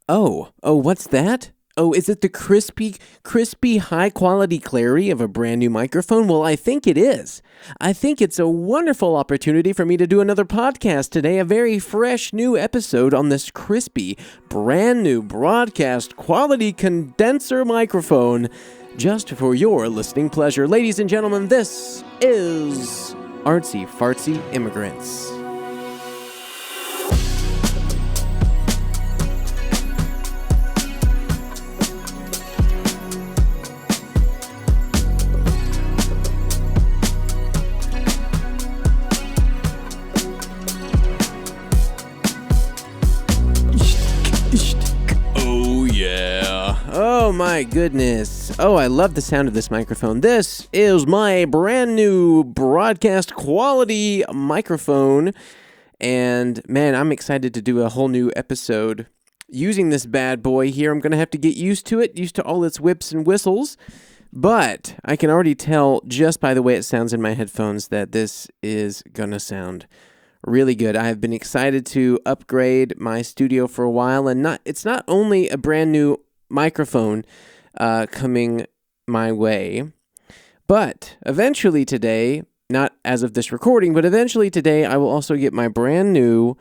Oh, what's that? Oh, is it the crispy, high-quality clarity of a brand new microphone? Well, I think it is. I think it's a wonderful opportunity for me to do another podcast today, a very fresh new episode on this crispy, brand new broadcast quality condenser microphone just for your listening pleasure. Ladies and gentlemen, this is Artsy Fartsy Immigrants. Oh my goodness. Oh, I love the sound of this microphone. This is my brand new broadcast quality microphone. And man, I'm excited to do a whole new episode using this bad boy here. I'm going to have to get used to it, used to all its whips and whistles. But I can already tell just by the way it sounds in my headphones that this is going to sound really good. I have been excited to upgrade my studio for a while, and it's not only a brand new microphone coming my way, but eventually today, not as of this recording, but eventually today, I will also get my brand new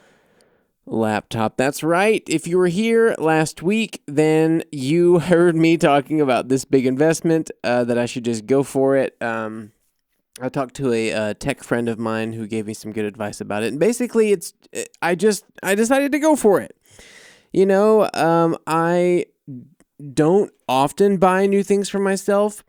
laptop. That's right. If you were here last week, then you heard me talking about this big investment, that I should just go for it. I talked to a tech friend of mine who gave me some good advice about it. And basically, I decided to go for it. You know, I don't often buy new things for myself.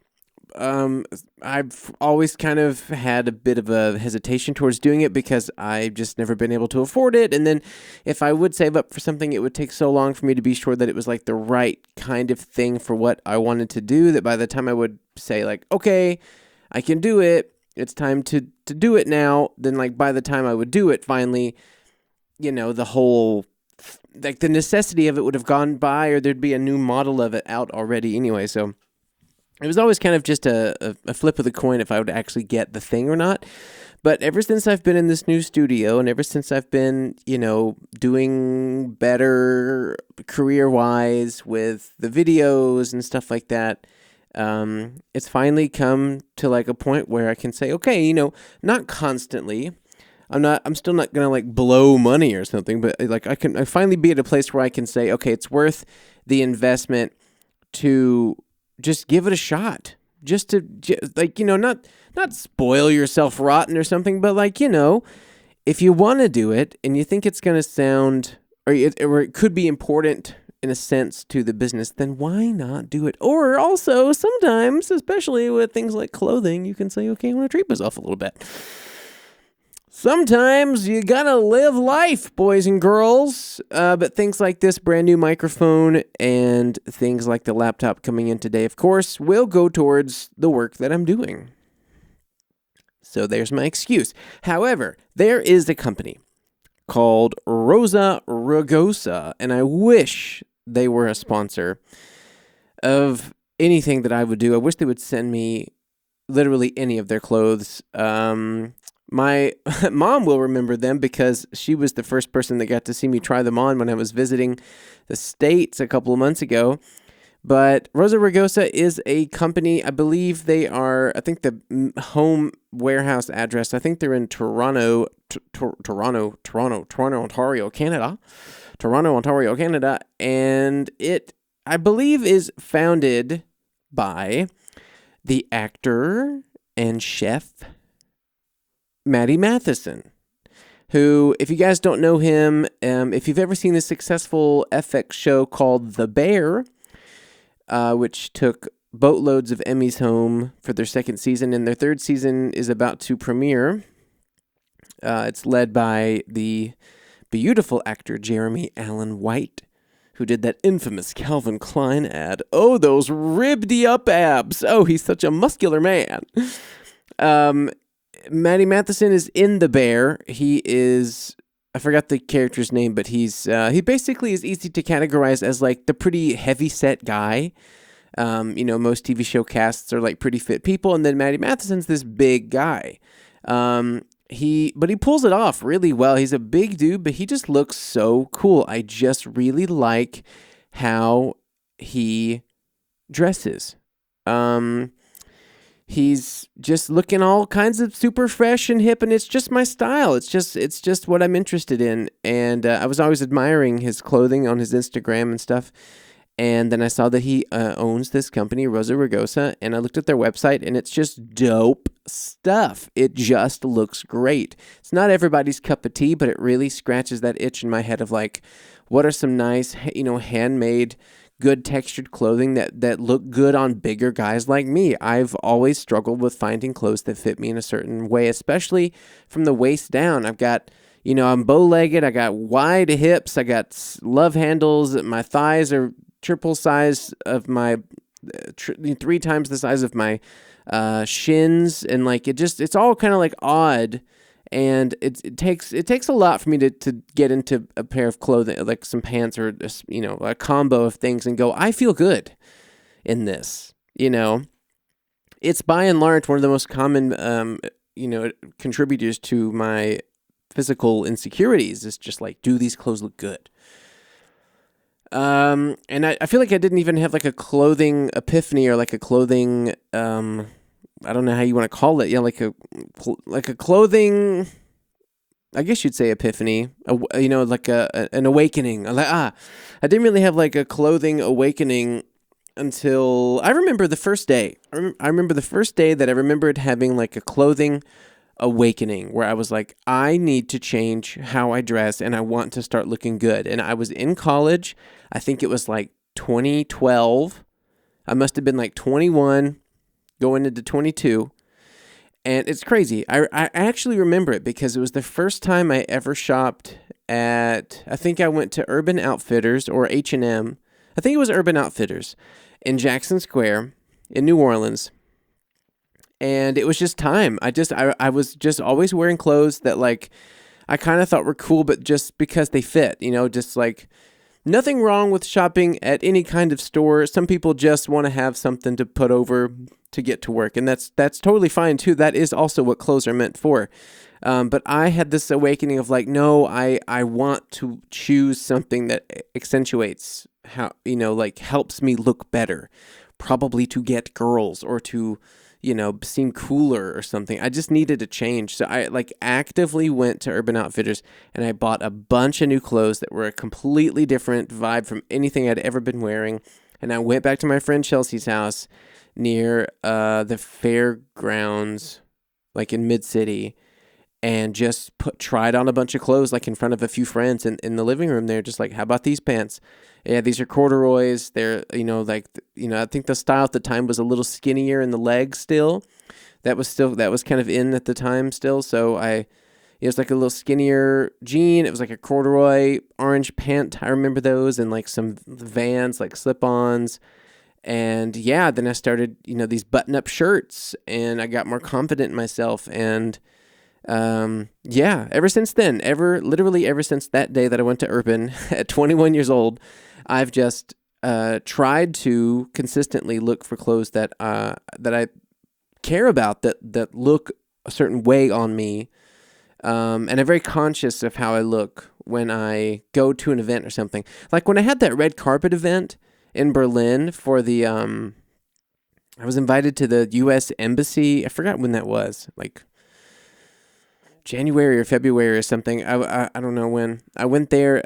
I've always kind of had a bit of a hesitation towards doing it because I've just never been able to afford it. And then if I would save up for something, it would take so long for me to be sure that it was like the right kind of thing for what I wanted to do, that by the time I would say like, okay, I can do it, it's time to do it now, then like by the time I would do it, finally, you know, the whole, like the necessity of it would have gone by, or there'd be a new model of it out already anyway. So it was always kind of just a flip of the coin if I would actually get the thing or not. But ever since I've been in this new studio, and ever since I've been, you know, doing better career-wise with the videos and stuff like that, it's finally come to like a point where I can say, okay, you know, not constantly, I'm still not going to like blow money or something, but like I finally be at a place where I can say, okay, it's worth the investment to just give it a shot, just to like, you know, not spoil yourself rotten or something, but like, you know, if you want to do it and you think it's going to sound, or it could be important in a sense to the business, then why not do it? Or also sometimes, especially with things like clothing, you can say, okay, I want to treat myself a little bit. Sometimes you gotta live life, boys and girls. But things like this brand new microphone and things like the laptop coming in today, of course, will go towards the work that I'm doing. So there's my excuse. However, there is a company called Rosa Rugosa, and I wish they were a sponsor of anything that I would do. I wish they would send me literally any of their clothes. My mom will remember them because she was the first person that got to see me try them on when I was visiting the States a couple of months ago. But Rosa Rugosa is a company, I believe they are, I think the home warehouse address, I think they're in Toronto, Ontario, Canada. Toronto, Ontario, Canada. And it, I believe, is founded by the actor and chef Matty Matheson, who, if you guys don't know him, if you've ever seen the successful FX show called The Bear, which took boatloads of Emmys home for their second season, and their third season is about to premiere. It's led by the beautiful actor Jeremy Allen White, who did that infamous Calvin Klein ad. Oh, those ribbed-up abs. Oh, he's such a muscular man. Matty Matheson is in The Bear. He is, I forgot the character's name, but he basically is easy to categorize as like the pretty heavy-set guy. You know, most TV show casts are like pretty fit people, and then Matty Matheson's this big guy. But he pulls it off really well. He's a big dude, but he just looks so cool. I just really like how he dresses. He's just looking all kinds of super fresh and hip, and it's just my style. It's just what I'm interested in. And I was always admiring his clothing on his Instagram and stuff. And then I saw that he owns this company, Rosa Rugosa, and I looked at their website, and it's just dope stuff. It just looks great. It's not everybody's cup of tea, but it really scratches that itch in my head of like, what are some nice, handmade, good textured clothing that look good on bigger guys like me. I've always struggled with finding clothes that fit me in a certain way, especially from the waist down. I've got, I'm bow-legged, I got wide hips, I got love handles, my thighs are triple size of my, 3 times the size of my shins, and like it's all kind of like odd. And it takes a lot for me to get into a pair of clothing, like some pants or a combo of things, and go, I feel good in this. It's by and large one of the most common contributors to my physical insecurities. Is just like, do these clothes look good? And I feel like I didn't even have like a clothing epiphany or like a clothing I don't know how you want to call it. Yeah, like a clothing, I guess you'd say epiphany. Like an awakening. Like I didn't really have like a clothing awakening until I remember the first day. I remember the first day that I remembered having like a clothing awakening where I was like, I need to change how I dress and I want to start looking good. And I was in college. I think it was like 2012. I must have been like 21. Going into 22, and it's crazy. I actually remember it because it was the first time I ever shopped at, I think I went to Urban Outfitters or H&M. I think it was Urban Outfitters in Jackson Square in New Orleans, and it was just time. I was just always wearing clothes that like I kind of thought were cool, but just because they fit, just like. Nothing wrong with shopping at any kind of store. Some people just want to have something to put over to get to work, and that's totally fine too. That is also what clothes are meant for. But I had this awakening of like, no, I want to choose something that accentuates how, like helps me look better, probably to get girls or to, seem cooler or something. I just needed a change. So I like actively went to Urban Outfitters and I bought a bunch of new clothes that were a completely different vibe from anything I'd ever been wearing. And I went back to my friend Chelsea's house near the fairgrounds, like in Mid-City, and just tried on a bunch of clothes like in front of a few friends in the living room there, just like, how about these pants? Yeah, these are corduroys. They're, I think the style at the time was a little skinnier in the legs still. That was kind of in at the time still. So it was like a little skinnier jean. It was like a corduroy orange pant. I remember those, and like some Vans, like slip-ons. And yeah, then I started, these button-up shirts, and I got more confident in myself. And ever since then, literally ever since that day that I went to Urban at 21 years old, I've just tried to consistently look for clothes that I care about, that look a certain way on me, and I'm very conscious of how I look when I go to an event or something. Like when I had that red carpet event in Berlin for the I was invited to the U.S. Embassy. I forgot when that was, like January or February or something. I don't know when. I went there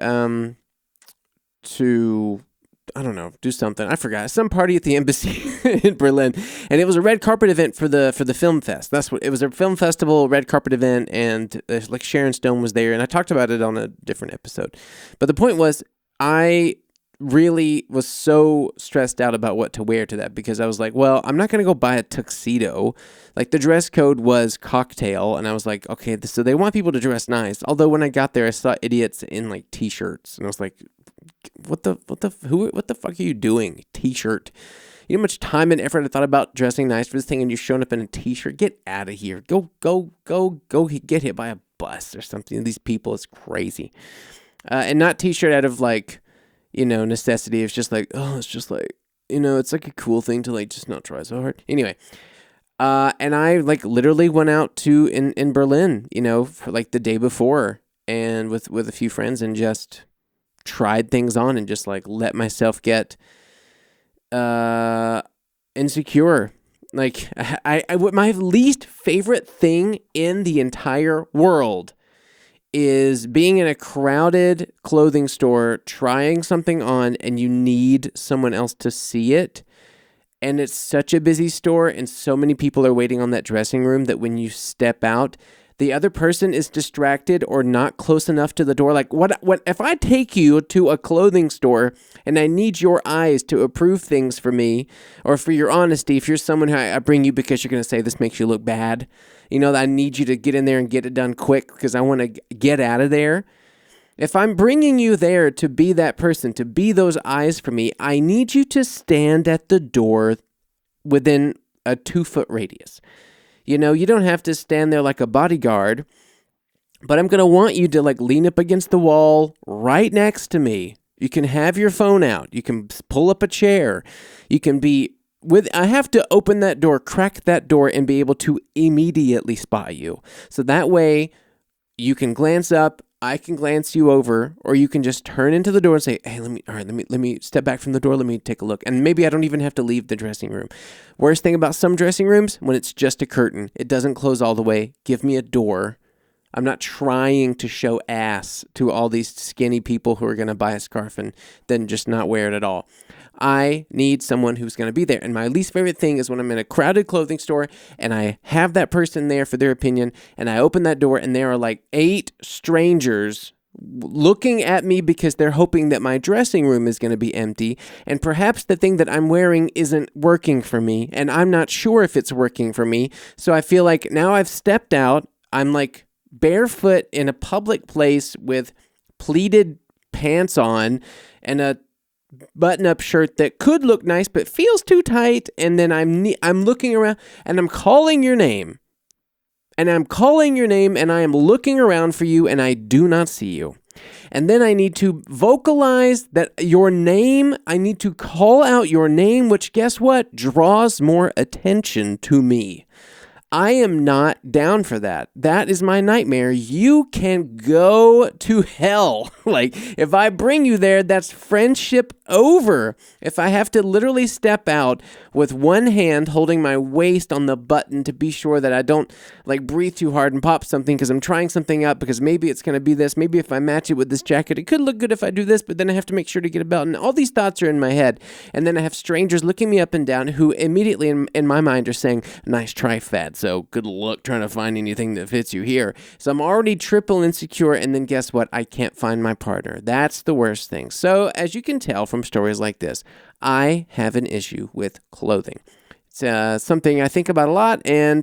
to, I don't know, do something. I forgot. Some party at the embassy in Berlin. And it was a red carpet event for the film fest. That's what it was, a film festival, red carpet event, and like Sharon Stone was there, and I talked about it on a different episode. But the point was, I really was so stressed out about what to wear to that, because I was like, well, I'm not going to go buy a tuxedo. Like the dress code was cocktail, and I was like, okay, so they want people to dress nice. Although when I got there, I saw idiots in like t-shirts, and I was like, what the fuck are you doing? T-shirt. You know how much time and effort I thought about dressing nice for this thing, and you're showing up in a t-shirt? Get out of here. Go get hit by a bus or something. These people, it's crazy. And not t-shirt out of like, necessity. It's just like, oh, it's just like, it's like a cool thing to like just not try so hard. Anyway, And I like literally went out to in Berlin, for like the day before, and with a few friends, and just tried things on and just like let myself get insecure. Like my least favorite thing in the entire world is being in a crowded clothing store, trying something on, and you need someone else to see it. And it's such a busy store, and so many people are waiting on that dressing room that when you step out, the other person is distracted or not close enough to the door. Like, what if I take you to a clothing store and I need your eyes to approve things for me, or for your honesty, if you're someone who I bring you because you're going to say this makes you look bad, I need you to get in there and get it done quick because I want to get out of there. If I'm bringing you there to be that person, to be those eyes for me, I need you to stand at the door within a 2-foot radius. You don't have to stand there like a bodyguard, but I'm going to want you to like lean up against the wall right next to me. You can have your phone out. You can pull up a chair. You can be I have to open that door, crack that door, and be able to immediately spot you. So that way you can glance up, I can glance you over, or you can just turn into the door and say, "Hey, let me step back from the door. Let me take a look." And maybe I don't even have to leave the dressing room. Worst thing about some dressing rooms, when it's just a curtain, it doesn't close all the way. Give me a door. I'm not trying to show ass to all these skinny people who are going to buy a scarf and then just not wear it at all. I need someone who's going to be there. And my least favorite thing is when I'm in a crowded clothing store and I have that person there for their opinion, and I open that door and there are like 8 strangers looking at me because they're hoping that my dressing room is going to be empty, and perhaps the thing that I'm wearing isn't working for me, and I'm not sure if it's working for me. So I feel like now I've stepped out. I'm like barefoot in a public place with pleated pants on and a button-up shirt that could look nice but feels too tight, and then I'm looking around and I'm calling your name. And I'm calling your name and I am looking around for you and I do not see you. And then I need to vocalize that your name, I need to call out your name, which guess what? Draws more attention to me. I am not down for that. That is my nightmare. You can go to hell. Like, if I bring you there, that's friendship over. If I have to literally step out with one hand holding my waist on the button to be sure that I don't like breathe too hard and pop something because I'm trying something up, because maybe it's going to be this. Maybe if I match it with this jacket, it could look good if I do this, but then I have to make sure to get a belt. And all these thoughts are in my head. And then I have strangers looking me up and down who immediately in my mind are saying, "Nice try, Fad. So good luck trying to find anything that fits you here." So I'm already triple insecure, and then guess what? I can't find my partner. That's the worst thing. So as you can tell from stories like this, I have an issue with clothing. It's something I think about a lot, and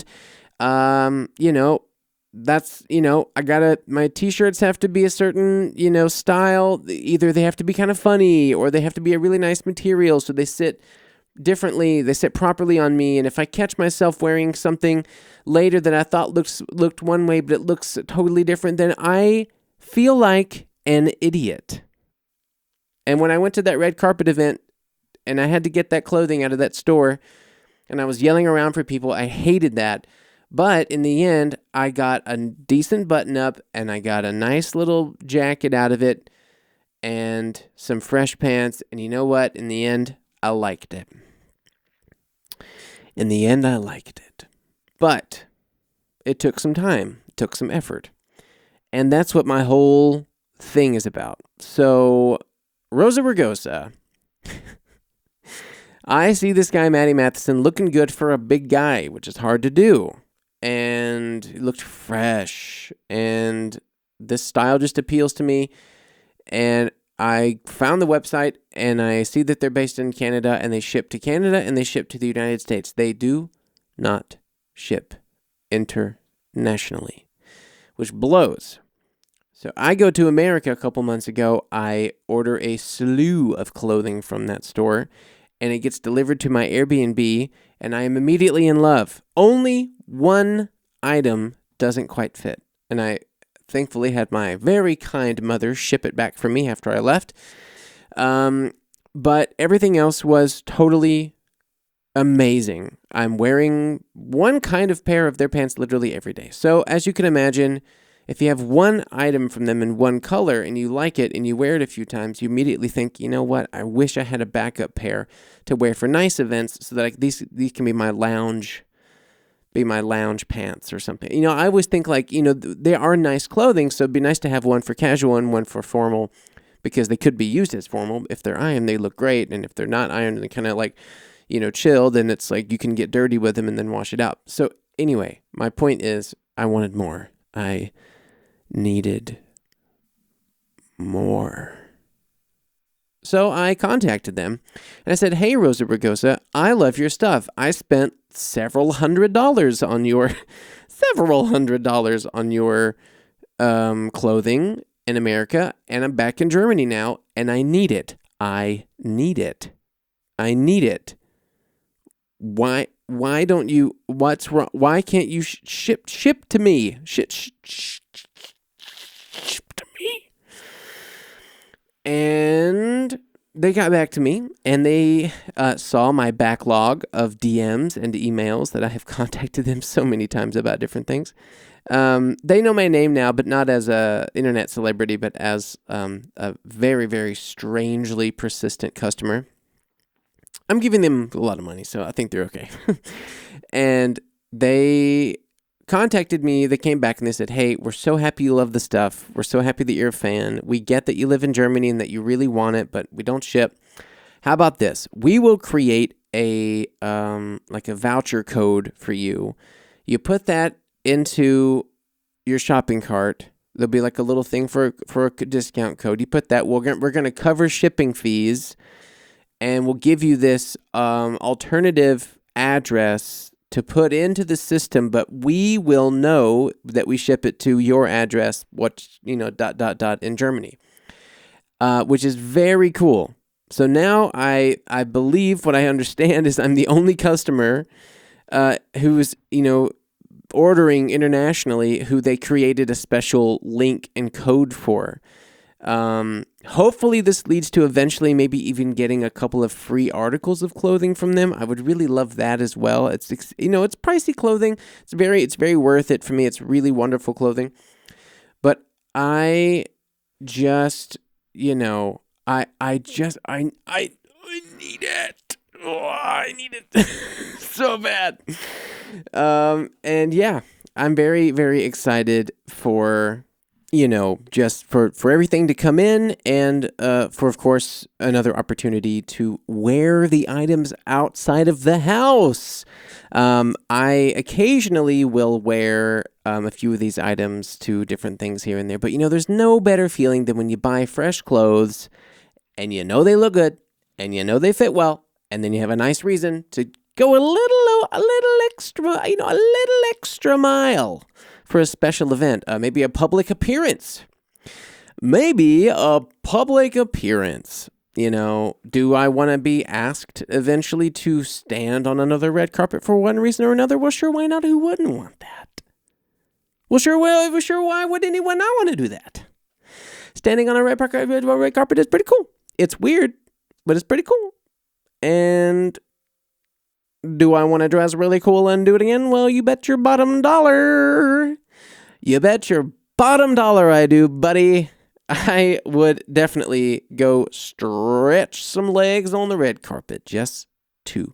that's, my t-shirts have to be a certain, style. Either they have to be kind of funny or they have to be a really nice material so they sit differently, they sit properly on me. And if I catch myself wearing something later that I thought looked one way, but it looks totally different, then I feel like an idiot. And when I went to that red carpet event and I had to get that clothing out of that store and I was yelling around for people, I hated that. But in the end, I got a decent button up and I got a nice little jacket out of it and some fresh pants. And you know what? In the end, I liked it. But it took some time, it took some effort. And that's what my whole thing is about. So, Rosa Rugosa. I see this guy, Matty Matheson, looking good for a big guy, which is hard to do. And he looked fresh. And this style just appeals to me. And I found the website, and I see that they're based in Canada, and they ship to Canada, and they ship to the United States. They do not ship internationally, which blows. So I go to America a couple months ago. I order a slew of clothing from that store, and it gets delivered to my Airbnb, and I am immediately in love. Only one item doesn't quite fit, and I thankfully had my very kind mother ship it back for me after I left. But everything else was totally amazing. I'm wearing one kind of pair of their pants literally every day. So as you can imagine, if you have one item from them in one color and you like it and you wear it a few times, you immediately think, you know what? I wish I had a backup pair to wear for nice events so that these can be my lounge pants or something. You know, I always think like, you know, they are nice clothing, so it'd be nice to have one for casual and one for formal because they could be used as formal. If they're ironed, they look great. And if they're not ironed and kind of like, you know, chilled, then it's like you can get dirty with them and then wash it out. So anyway, my point is I wanted more. I needed more. So I contacted them and I said, hey, Rosa Rugosa, I love your stuff. I spent several hundred dollars on your clothing in America, and I'm back in Germany now, and I need it. I need it. Why don't you, what's wrong? Why can't you ship to me? Ship to me. And they got back to me, and they saw my backlog of DMs and emails that I have contacted them so many times about different things. They know my name now, but not as a internet celebrity, but as a very, very strangely persistent customer. I'm giving them a lot of money, so I think they're okay. And they contacted me. They came back and they said, hey, we're so happy you love the stuff. We're so happy that you're a fan. We get that you live in Germany and that you really want it, but we don't ship. How about this? We will create a like a voucher code for you. You put that into your shopping cart. There'll be like a little thing for a discount code. You put that. We're going to cover shipping fees, and we'll give you this alternative address to put into the system, but we will know that we ship it to your address, in Germany, which is very cool. So now I believe what I understand is I'm the only customer who's, ordering internationally who they created a special link and code for. Hopefully this leads to eventually maybe even getting a couple of free articles of clothing from them. I would really love that as well. It's pricey clothing. It's very worth it for me. It's really wonderful clothing. But I just, I need it. Oh, I need it so bad. And yeah, I'm very, very excited for, just for everything to come in and for, of course, another opportunity to wear the items outside of the house. I occasionally will wear a few of these items to different things here and there, but there's no better feeling than when you buy fresh clothes and they look good and they fit well, and then you have a nice reason to go a little extra mile for a special event, maybe a public appearance. Do I want to be asked eventually to stand on another red carpet for one reason or another? Well, sure, why not? Who wouldn't want that? Well, sure, why would anyone not want to do that? Standing on a red carpet is pretty cool. It's weird, but it's pretty cool. And do I want to dress really cool and do it again? Well, you bet your bottom dollar. You bet your bottom dollar I do, buddy. I would definitely go stretch some legs on the red carpet just to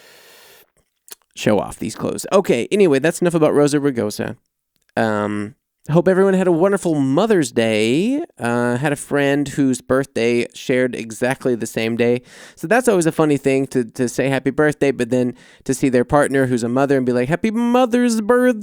show off these clothes. Okay, anyway, that's enough about Rosa Rugosa. Hope everyone had a wonderful Mother's Day. Had a friend whose birthday shared exactly the same day. So that's always a funny thing to say happy birthday, but then to see their partner who's a mother and be like, happy Mother's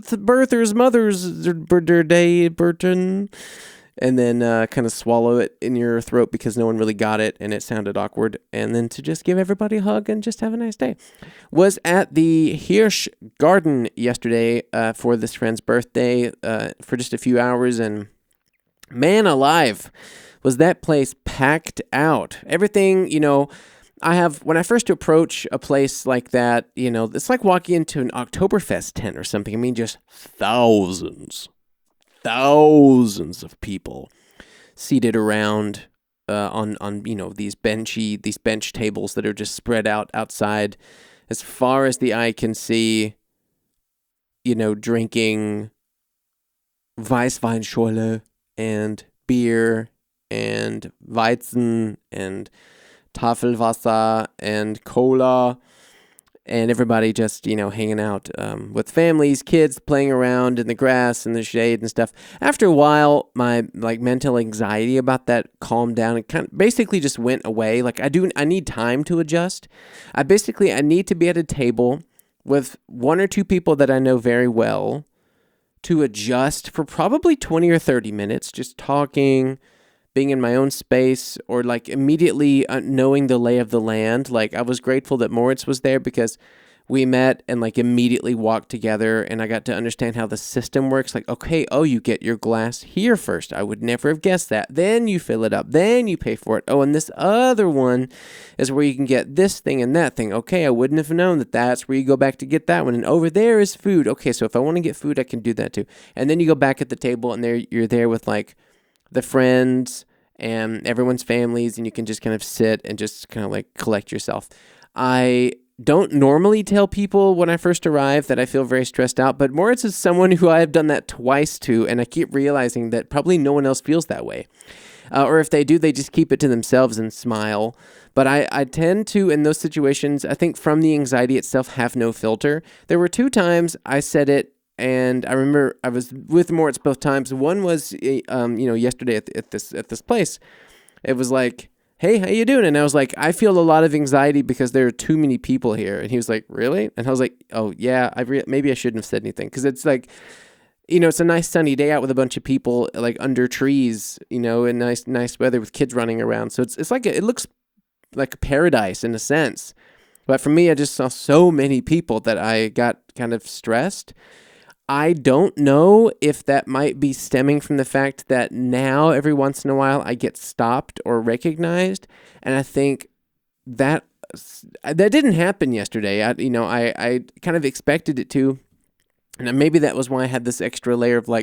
Day, Burton. And then kind of swallow it in your throat because no one really got it and it sounded awkward. And then to just give everybody a hug and just have a nice day. Was at the Hirsch Garden yesterday for this friend's birthday for just a few hours. And man alive, was that place packed out. Everything, when I first approach a place like that, it's like walking into an Oktoberfest tent or something. I mean, just thousands of people seated around on these bench tables that are just spread out outside as far as the eye can see, drinking Weißweinschorle and beer and Weizen and Tafelwasser and cola, and everybody just, hanging out with families, kids playing around in the grass and the shade and stuff. After a while, my mental anxiety about that calmed down and kind of basically just went away. I need time to adjust. I need to be at a table with one or two people that I know very well to adjust for probably 20 or 30 minutes, just talking, being in my own space, or immediately knowing the lay of the land. I was grateful that Moritz was there because we met and immediately walked together, and I got to understand how the system works. Okay, you get your glass here first. I would never have guessed that. Then you fill it up. Then you pay for it. Oh, and this other one is where you can get this thing and that thing. Okay, I wouldn't have known that that's where you go back to get that one. And over there is food. Okay, so if I want to get food, I can do that too. And then you go back at the table, and you're there with the friends and everyone's families, and you can just kind of sit and just kind of collect yourself. I don't normally tell people when I first arrive that I feel very stressed out, but Moritz is someone who I have done that twice to, and I keep realizing that probably no one else feels that way. Or if they do, they just keep it to themselves and smile. But I tend to, in those situations, I think from the anxiety itself, have no filter. There were 2 times I said it, and I remember I was with Moritz both times. One was, yesterday at this place. It was like, "Hey, how you doing?" And I was like, "I feel a lot of anxiety because there are too many people here." And he was like, "Really?" And I was like, "Oh yeah, maybe I shouldn't have said anything," because it's it's a nice sunny day out with a bunch of people under trees, and nice weather with kids running around. So it's it looks like a paradise in a sense. But for me, I just saw so many people that I got kind of stressed. I don't know if that might be stemming from the fact that now every once in a while I get stopped or recognized, and I think that didn't happen yesterday. I kind of expected it to, and maybe that was why I had this extra layer of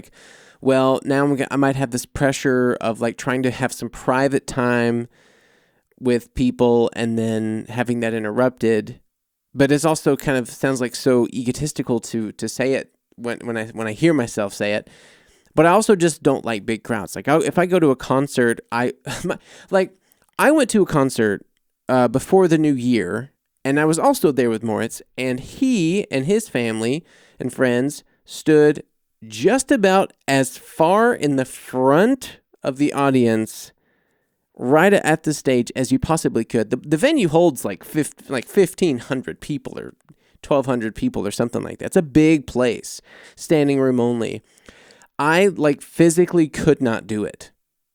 now I might have this pressure of trying to have some private time with people and then having that interrupted. But it's also kind of sounds so egotistical to say it when I hear myself say it. But I also just don't like big crowds. If I go to a concert, I went to a concert before the new year, and I was also there with Moritz, and he and his family and friends stood just about as far in the front of the audience, right at the stage, as you possibly could. The venue holds 1,500 people or 1,200 people or something like that. It's a big place, standing room only. I physically could not do it.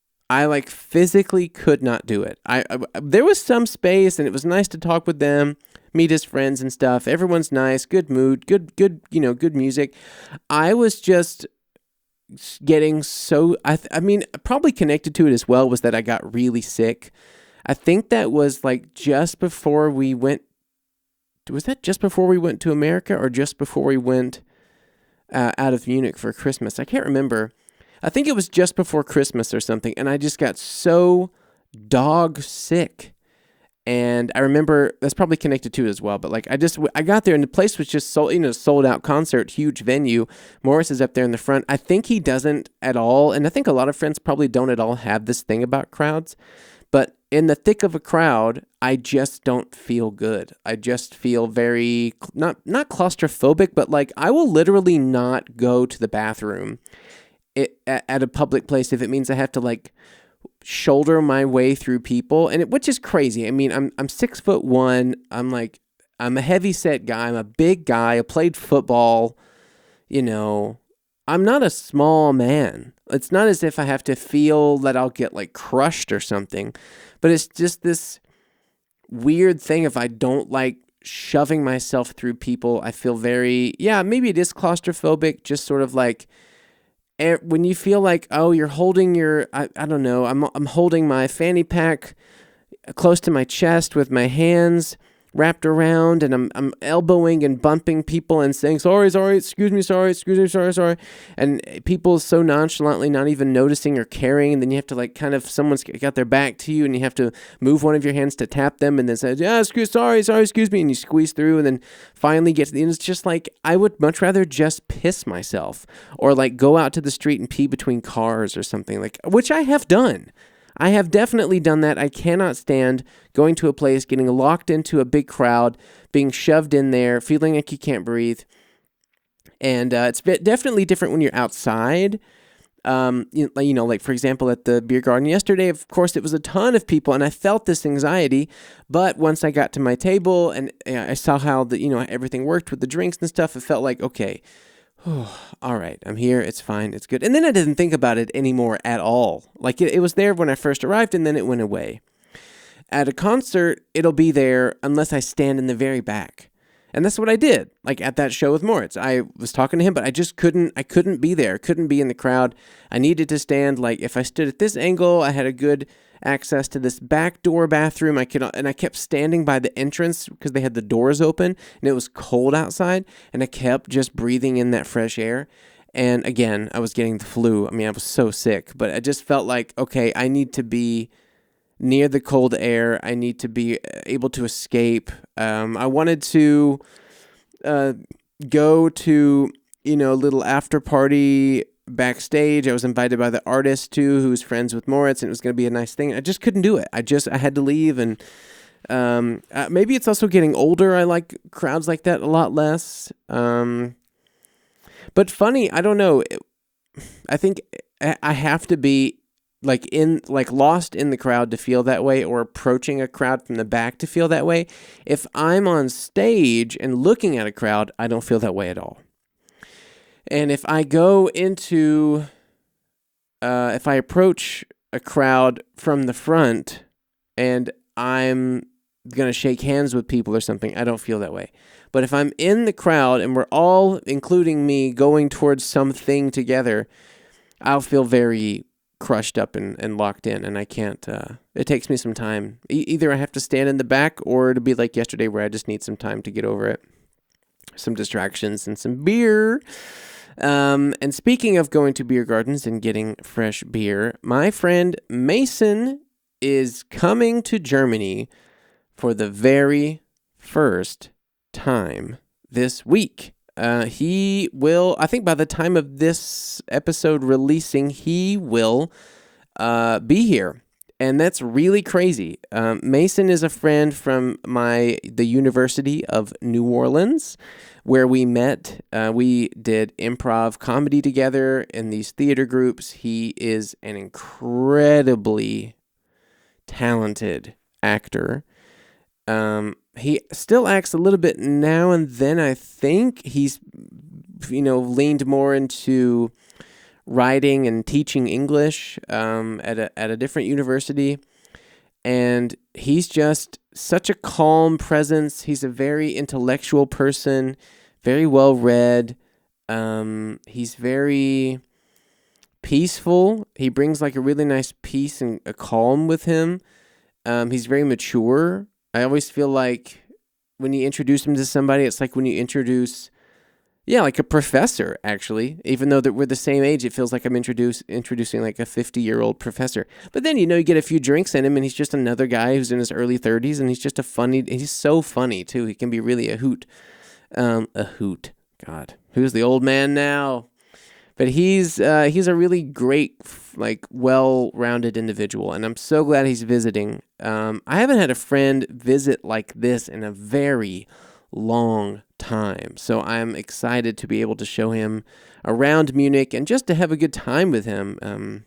There was some space, and it was nice to talk with them, meet his friends and stuff. Everyone's nice, good mood, good music. I was just getting so, probably connected to it as well was that I got really sick. I think that was just before we went. Was that just before we went to America, or just before we went out of Munich for Christmas? I can't remember. I think it was just before Christmas or something, and I just got so dog sick. And I remember that's probably connected to it as well. But I got there, and the place was just sold out concert, huge venue. Morris is up there in the front. I think he doesn't at all, and I think a lot of friends probably don't at all have this thing about crowds. But in the thick of a crowd, I just don't feel good. I just feel very, not claustrophobic, but I will literally not go to the bathroom at a public place if it means I have to shoulder my way through people, which is crazy. I mean, I'm 6'1". I'm a heavy set guy. I'm a big guy. I played football. I'm not a small man. It's not as if I have to feel that I'll get crushed or something, but it's just this weird thing. If I don't like shoving myself through people, I feel very, maybe it is claustrophobic, just sort of when you feel you're holding I don't know, I'm holding my fanny pack close to my chest with my hands, wrapped around, and I'm elbowing and bumping people and saying, sorry, excuse me, sorry. And people so nonchalantly not even noticing or caring. And then you have to like kind of, someone's got their back to you and you have to move one of your hands to tap them and then say, yeah, sorry, excuse me. And you squeeze through and then finally get to the end. It's just like, I would much rather just piss myself or like go out to the street and pee between cars or something, like, which I have done. I have definitely done that. I cannot stand going to a place, getting locked into a big crowd, being shoved in there, feeling like you can't breathe. And it's definitely different when you're outside. Like for example, at the beer garden yesterday, of course, it was a ton of people and I felt this anxiety. But once I got to my table and I saw how everything worked with the drinks and stuff, it felt like, okay, all right, I'm here. It's fine. It's good. And then I didn't think about it anymore at all. Like it was there when I first arrived and then it went away. At a concert, it'll be there unless I stand in the very back. And that's what I did. Like at that show with Moritz, I was talking to him, but I couldn't be there. Couldn't be in the crowd. I needed to stand. Like if I stood at this angle, I had a good access to this back door bathroom. I kept standing by the entrance because they had the doors open and it was cold outside. And I kept just breathing in that fresh air. And again, I was getting the flu. I mean, I was so sick, but I just felt like, okay, I need to be near the cold air. I need to be able to escape. I wanted to go to, a little after party backstage. I was invited by the artist too, who's friends with Moritz, and it was going to be a nice thing. I just couldn't do it. I had to leave, and maybe it's also getting older. I like crowds like that a lot less. But funny, I don't know. I think I have to be lost in the crowd to feel that way, or approaching a crowd from the back to feel that way. If I'm on stage and looking at a crowd, I don't feel that way at all. And if I go into, if I approach a crowd from the front and I'm going to shake hands with people or something, I don't feel that way. But if I'm in the crowd and we're all, including me, going towards something together, I'll feel very crushed up and locked in, and I can't, it takes me some time. Either I have to stand in the back, or it'll be like yesterday where I just need some time to get over it. Some distractions and some beer. And speaking of going to beer gardens and getting fresh beer, my friend Mason is coming to Germany for the very first time this week. He will, I think by the time of this episode releasing, he will be here. And that's really crazy. Mason is a friend from the University of New Orleans, where we met. We did improv comedy together in these theater groups. He is an incredibly talented actor. He still acts a little bit now and then. I think he's, leaned more into writing and teaching English at a different university. And he's just such a calm presence. He's a very intellectual person, very well read. He's very peaceful. He brings like a really nice peace and a calm with him. He's very mature. I always feel like when you introduce him to somebody, it's like when you introduce, like a professor, actually. Even though that we're the same age, it feels like I'm introducing like a 50-year-old professor. But then, you get a few drinks in him, and he's just another guy who's in his early 30s, and he's so funny, too. He can be really a hoot. A hoot. God, who's the old man now? But he's a really great, well-rounded individual, and I'm so glad he's visiting. I haven't had a friend visit like this in a very long time, so I'm excited to be able to show him around Munich and just to have a good time with him.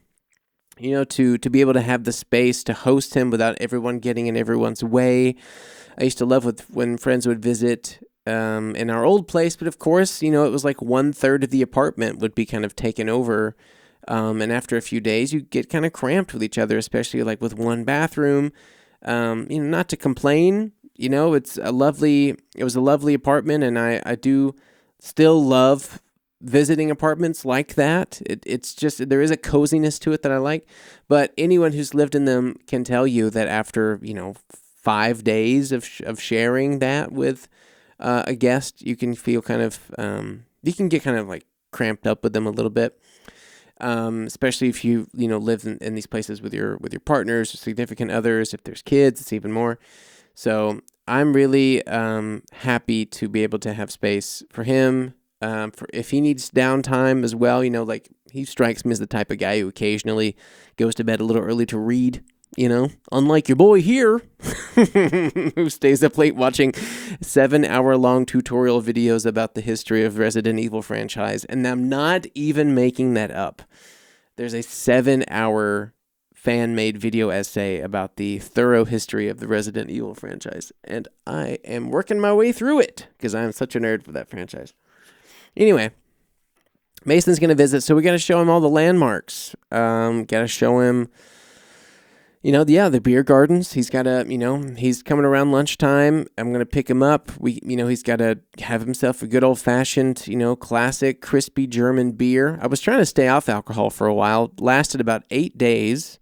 To be able to have the space to host him without everyone getting in everyone's way. I used to love when friends would visit in our old place, but of course, it was like 1/3 of the apartment would be kind of taken over. And after a few days, you get kind of cramped with each other, especially like with one bathroom. Not to complain, it was a lovely apartment, and I do still love visiting apartments like that. It's just, there is a coziness to it that I like, but anyone who's lived in them can tell you that after, 5 days of sharing that with a guest, you can feel kind of, you can get kind of like cramped up with them a little bit. Especially if you live in these places with your partners or significant others. If there's kids, it's even more. So I'm really happy to be able to have space for him. For if he needs downtime as well, like he strikes me as the type of guy who occasionally goes to bed a little early to read. Unlike your boy here, who stays up late watching 7-hour-long tutorial videos about the history of Resident Evil franchise. And I'm not even making that up. There's a 7-hour fan-made video essay about the thorough history of the Resident Evil franchise. And I am working my way through it because I'm such a nerd for that franchise. Anyway, Mason's going to visit, so we got to show him all the landmarks. Got to show him... the beer gardens. He's got to, he's coming around lunchtime. I'm going to pick him up. He's got to have himself a good old fashioned, classic crispy German beer. I was trying to stay off alcohol for a while. Lasted about 8 days.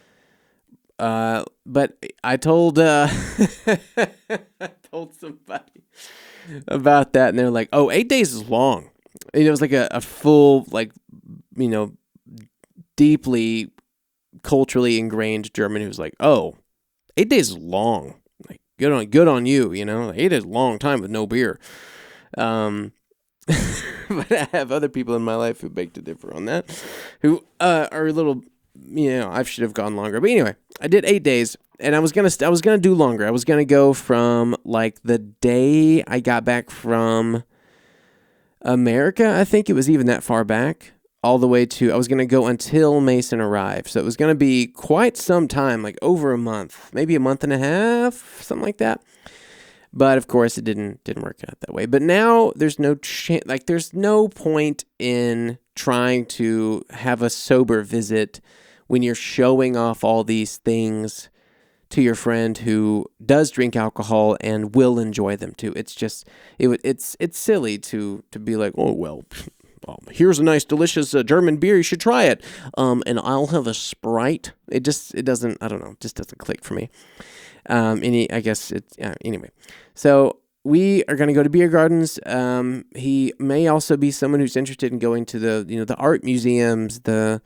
But I told, I told somebody about that and they're like, oh, 8 days is long. It was like a full, deeply culturally ingrained German who's like, oh, 8 days is long. Like, good on you, 8 days is a long time with no beer. But I have other people in my life who beg to differ on that, who are a little, I should have gone longer. But anyway, I did 8 days, and I was gonna do longer. I was gonna go from like the day I got back from America. I think it was even that far back. All the way to, I was going to go until Mason arrived. So it was going to be quite some time, like over a month, maybe a month and a half, something like that. But of course it didn't work out that way. But now there's no there's no point in trying to have a sober visit when you're showing off all these things to your friend who does drink alcohol and will enjoy them too. It's just, it's silly to be like, oh, well, here's a nice, delicious German beer. You should try it. And I'll have a Sprite. It doesn't, I don't know, just doesn't click for me. Anyway. So we are going to go to beer gardens. He may also be someone who's interested in going to the art museums, the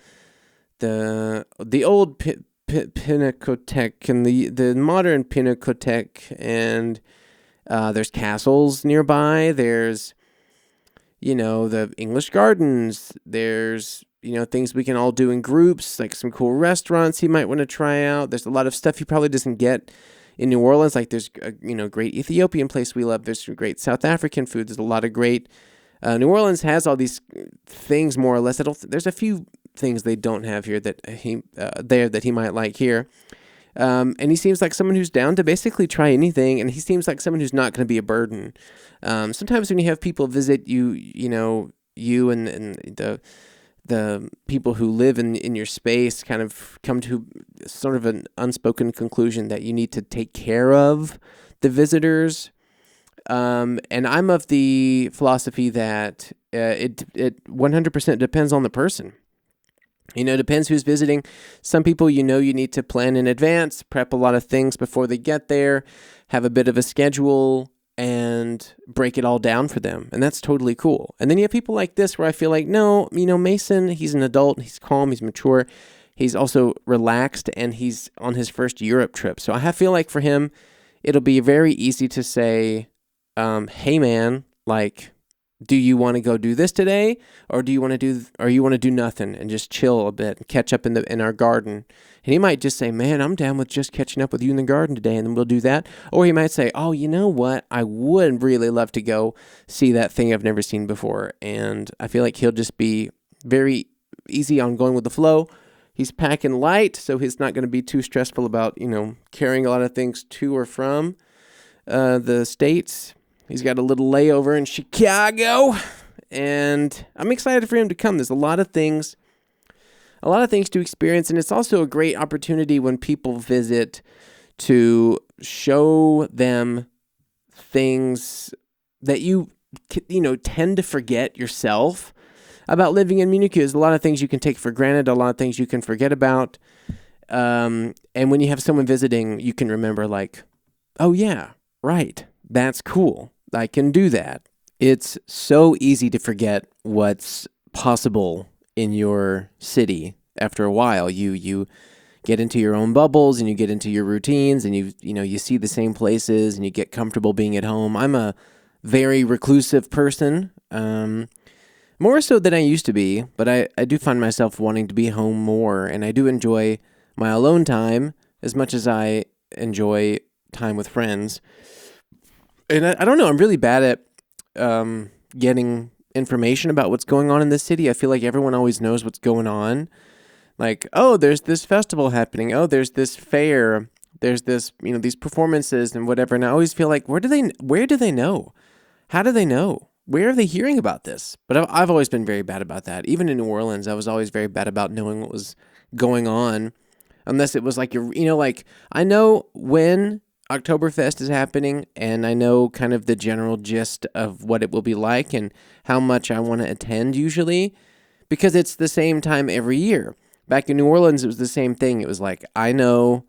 old Pinakothek and the modern Pinakothek. And there's castles nearby. There's the English gardens, there's, things we can all do in groups, like some cool restaurants he might want to try out. There's a lot of stuff he probably doesn't get in New Orleans. Like there's a, great Ethiopian place we love. There's some great South African food. There's a lot of great, New Orleans has all these things more or less. There's a few things they don't have here that he might like here. And he seems like someone who's down to basically try anything, and he seems like someone who's not going to be a burden. Sometimes when you have people visit you, you and the people who live in your space kind of come to sort of an unspoken conclusion that you need to take care of the visitors. And I'm of the philosophy that it 100% depends on the person. Depends who's visiting. Some people, you need to plan in advance, prep a lot of things before they get there, have a bit of a schedule, and break it all down for them. And that's totally cool. And then you have people like this where I feel like, no, Mason, he's an adult, he's calm, he's mature, he's also relaxed, and he's on his first Europe trip. So I feel like for him, it'll be very easy to say, hey man, like, do you want to go do this today, or do you want to do nothing and just chill a bit and catch up in our garden? And he might just say, man, I'm down with just catching up with you in the garden today, and then we'll do that. Or he might say, oh, you know what? I would really love to go see that thing I've never seen before. And I feel like he'll just be very easy on going with the flow. He's packing light, so he's not going to be too stressful about, carrying a lot of things to or from the States. He's got a little layover in Chicago, and I'm excited for him to come. There's a lot of things to experience, and it's also a great opportunity when people visit to show them things that you tend to forget yourself about living in Munich. There's a lot of things you can take for granted, a lot of things you can forget about, and when you have someone visiting, you can remember, like, oh yeah, right. That's cool. I can do that. It's so easy to forget what's possible in your city after a while. You get into your own bubbles and you get into your routines and you see the same places and you get comfortable being at home. I'm a very reclusive person, more so than I used to be, but I do find myself wanting to be home more, and I do enjoy my alone time as much as I enjoy time with friends. And I don't know, I'm really bad at getting information about what's going on in this city. I feel like everyone always knows what's going on. Like, oh, there's this festival happening. Oh, there's this fair. There's this, these performances and whatever. And I always feel like, where do they know? How do they know? Where are they hearing about this? But I've always been very bad about that. Even in New Orleans, I was always very bad about knowing what was going on, unless it was like like I know when Oktoberfest is happening, and I know kind of the general gist of what it will be like and how much I want to attend usually, because it's the same time every year. Back in New Orleans, it was the same thing. It was like, I know,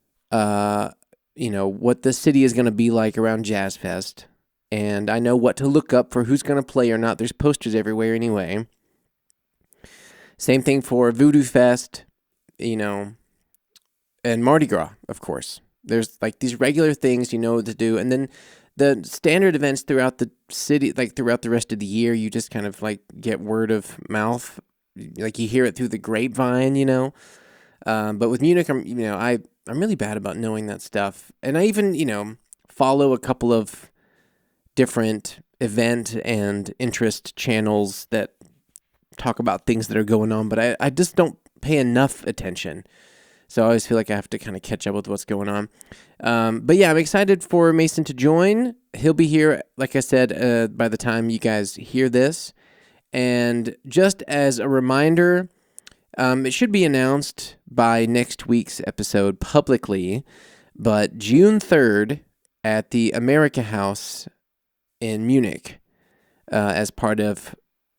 what the city is going to be like around Jazz Fest, and I know what to look up for who's going to play or not. There's posters everywhere anyway. Same thing for Voodoo Fest, and Mardi Gras, of course. There's like these regular things you know what to do, and then the standard events throughout the city, like throughout the rest of the year, you just kind of like get word of mouth, like you hear it through the grapevine, But with Munich, I'm really bad about knowing that stuff, and I even follow a couple of different event and interest channels that talk about things that are going on, but I just don't pay enough attention. So I always feel like I have to kind of catch up with what's going on. But yeah, I'm excited for Mason to join. He'll be here, like I said, by the time you guys hear this. And just as a reminder, it should be announced by next week's episode publicly, but June 3rd at the America House in Munich, as part of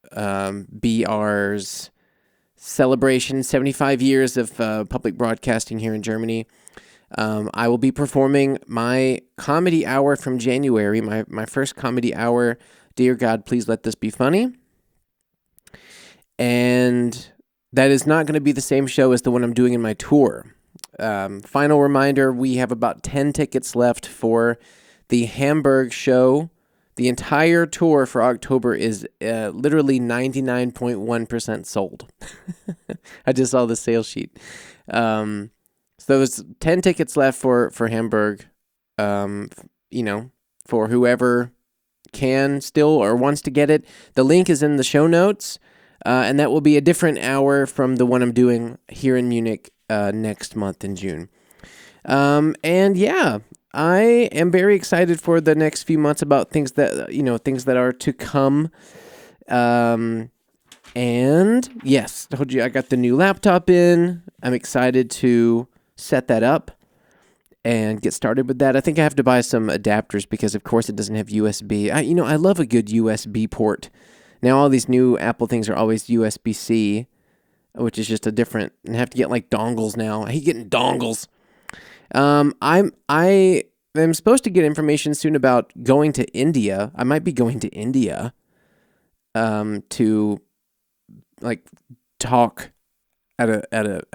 BR's celebration, 75 years of public broadcasting here in Germany. I will be performing my comedy hour from January, my first comedy hour, Dear God, Please Let This Be Funny. And that is not going to be the same show as the one I'm doing in my tour. Final reminder, we have about 10 tickets left for the Hamburg show. The entire tour for October is literally 99.1% sold. I just saw the sales sheet. So there's 10 tickets left for Hamburg, for whoever can still or wants to get it. The link is in the show notes, and that will be a different hour from the one I'm doing here in Munich next month in June. And yeah, I am very excited for the next few months about things that are to come. And yes, told you I got the new laptop in. I'm excited to set that up and get started with that. I think I have to buy some adapters because, of course, it doesn't have USB. I love a good USB port. Now all these new Apple things are always USB-C, which is just a different. And I have to get like dongles now. I hate getting dongles. I am supposed to get information soon about going to India. I might be going to India, to like talk at a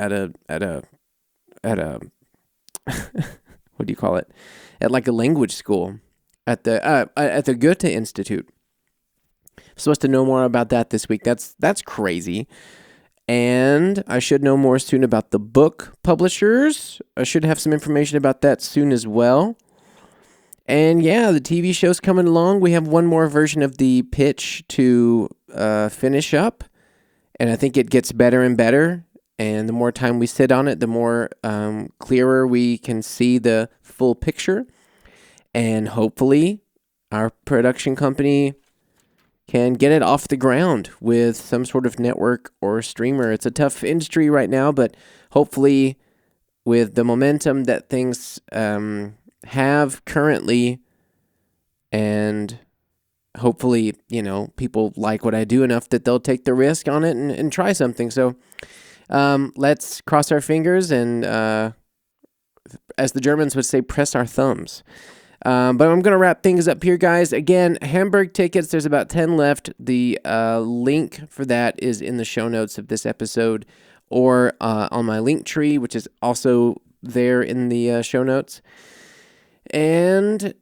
what do you call it? At like a language school at the Goethe Institute. I'm supposed to know more about that this week. That's crazy. And I should know more soon about the book publishers. I should have some information about that soon as well. And yeah, the TV show's coming along. We have one more version of the pitch to finish up. And I think it gets better and better. And the more time we sit on it, the more clearer we can see the full picture. And hopefully our production company can get it off the ground with some sort of network or streamer. It's a tough industry right now, but hopefully with the momentum that things have currently, and hopefully, people like what I do enough that they'll take the risk on it and try something. So let's cross our fingers and as the Germans would say, press our thumbs. But I'm going to wrap things up here, guys. Again, Hamburg tickets, there's about 10 left. The link for that is in the show notes of this episode or on my link tree, which is also there in the show notes. And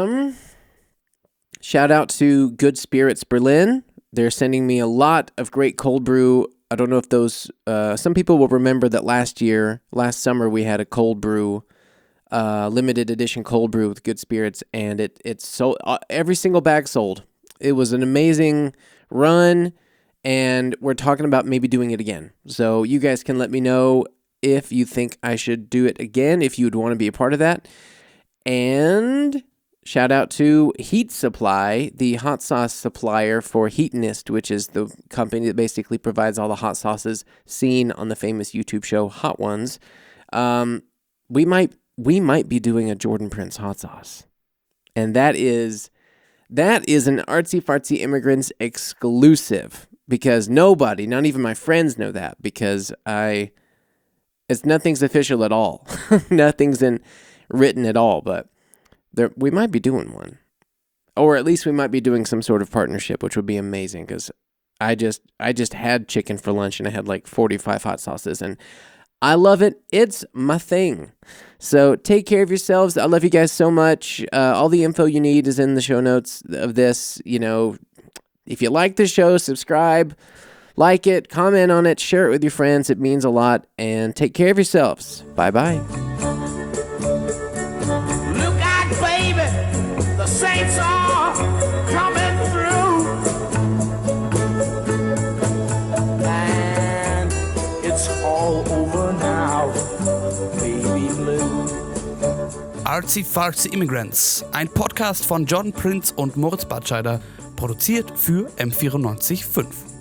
shout out to Good Spirits Berlin. They're sending me a lot of great cold brew. I don't know if those, some people will remember that last summer, we had a cold brew, limited edition cold brew with Good Spirits, and it's sold, every single bag sold. It was an amazing run, and we're talking about maybe doing it again. So you guys can let me know if you think I should do it again, if you'd want to be a part of that. And shout out to Heat Supply, the hot sauce supplier for Heatonist, which is the company that basically provides all the hot sauces seen on the famous YouTube show Hot Ones. We might be doing a Jordan Prince hot sauce, and that is an Artsy Fartsy Immigrants exclusive, because nobody, not even my friends, know that, because nothing's official at all. Nothing's written at all, but we might be doing one, or at least we might be doing some sort of partnership, which would be amazing, because I just had chicken for lunch and I had like 45 hot sauces, and I love it. It's my thing. So take care of yourselves. I love you guys so much. All the info you need is in the show notes of this. You know, if you like the show, subscribe, like it, comment on it, share it with your friends. It means a lot. And take care of yourselves. Bye-bye. The saints are coming through, and it's all over now, baby blue. Artsy Fartsy Immigrants, ein Podcast von Jordan Prince und Moritz Batscheider, produziert für M94.5.